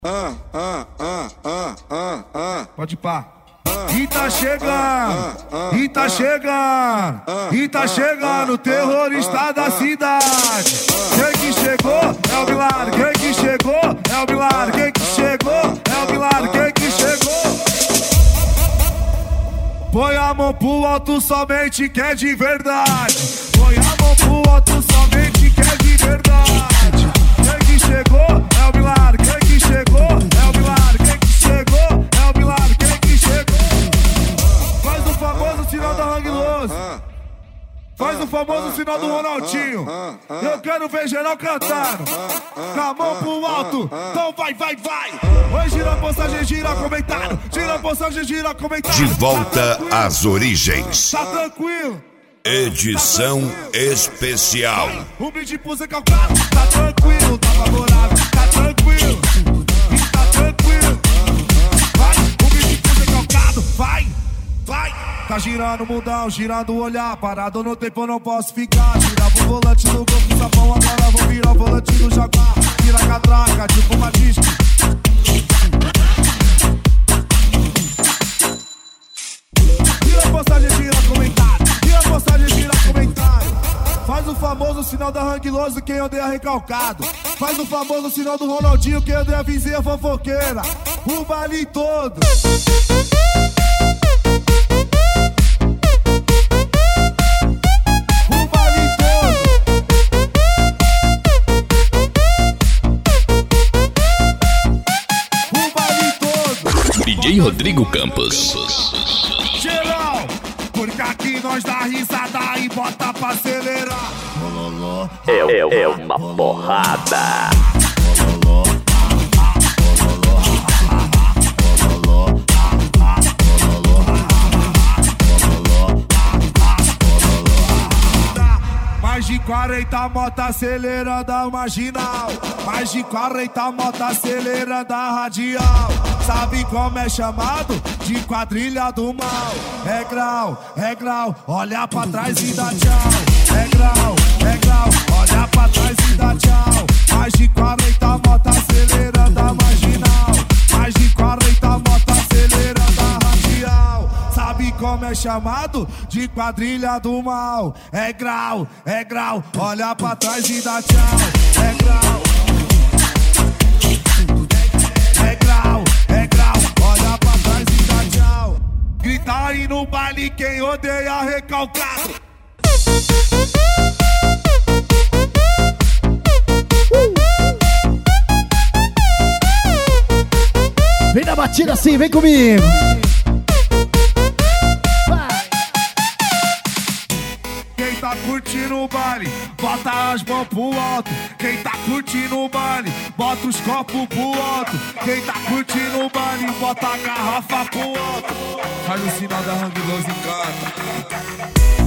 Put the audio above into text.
Pode pá. E tá chegando, e tá chegando, e tá chegando o terrorista da cidade. Quem que chegou é o milagre, quem que chegou é o milagre, quem que chegou é o milagre, quem que chegou. Põe a mão pro alto somente que é de verdade. Põe a mão pro alto somente que é de verdade. Quem que chegou é o milagre, quem que chegou é o milagre, quem que chegou é o milagre, quem que chegou. Faz o famoso sinal da Hang Loose. Faz o famoso sinal do Ronaldinho. Eu quero ver geral cantando com a mão pro alto. Então vai, vai, vai. Oi, gira a postagem, gira comentário. Gira a postagem, gira comentário. De volta às origens. Tá tranquilo. Edição especial. O brinde pro Zé Calcado. Tá tranquilo, tá favorável. Tá tranquilo, tá tranquilo. Vai, o brinde pro Zé Calcado. Vai, vai. Tá girando o mundão, girando o olhar. Parado no tempo, eu não posso ficar. Tirava o volante do gol com sapão. Agora vou virar o volante do Jaguar. Vira a catraca, tipo uma disco. Tira a postagem, tira comentário. Tira a postagem, tira comentário. Faz o famoso sinal da Hang Loose, quem odeia recalcado. Faz o famoso sinal do Ronaldinho, quem odeia vizinha fofoqueira. O baile todo. DJ Rodrigo Campos. Geral, porque aqui nós dá risada e bota pra acelerar. É uma porrada. Mais de 40 motos acelerando a marginal. Mais de 40 motos acelerando a radial. Sabe como é chamado? De quadrilha do mal. É grau, olha pra trás e dá tchau. É grau, olha pra trás e dá tchau. Mais de 40 motos acelerando a marginal. Mais de 40 motos acelerando a radial. Sabe como é chamado? De quadrilha do mal. É grau, olha pra trás e dá tchau. É grau, olha pra trás e dá tchau. Grita aí no baile quem odeia recalcado. Vem na batida assim, vem comigo. Quem tá curtindo o baile, bota as mãos pro alto. Quem tá curtindo o baile, bota os copos pro alto. Quem tá curtindo o baile, bota a garrafa pro alto. Faz o sinal da Hang Loose e canta.